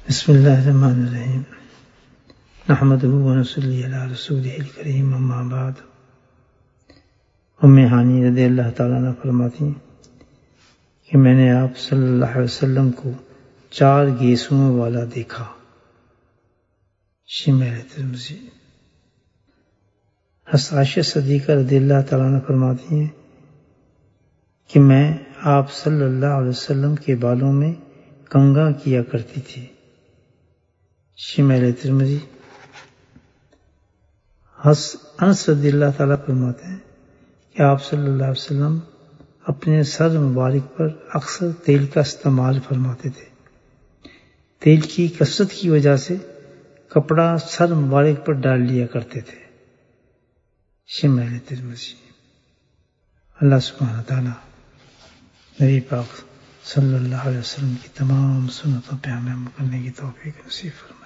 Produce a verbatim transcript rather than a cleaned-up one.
بسم اللہ الرحمن الرحیم نحمدہ ونصلی علی رسولہ الکریم اما بعد۔ ام ہانی رضی اللہ تعالیٰ عنہ فرماتی کہ میں نے آپ صلی اللہ علیہ وسلم کو چار گیسوں والا دیکھا۔ شمال ترمذی۔ حضرت عائشہ صدیقہ رضی اللہ تعالیٰ عنہ فرماتی ہیں کہ میں آپ صلی اللہ علیہ وسلم کے بالوں میں کنگھا کیا کرتی تھی۔ شمال ترمذی۔ حضرت انس رضی اللہ تعالیٰ فرماتے ہیں کہ آپ صلی اللہ علیہ وسلم اپنے سر مبارک پر اکثر تیل کا استعمال فرماتے تھے۔ تیل کی کثرت کی وجہ سے کپڑا سر مبارک پر ڈال لیا کرتے تھے۔ شمال ترمذی۔ اللہ سبحانہ تعالیٰ نبی پاک صلی اللہ علیہ وسلم کی تمام سنتوں پہ عمل کرنے کی توفیق نصیب فرمائے۔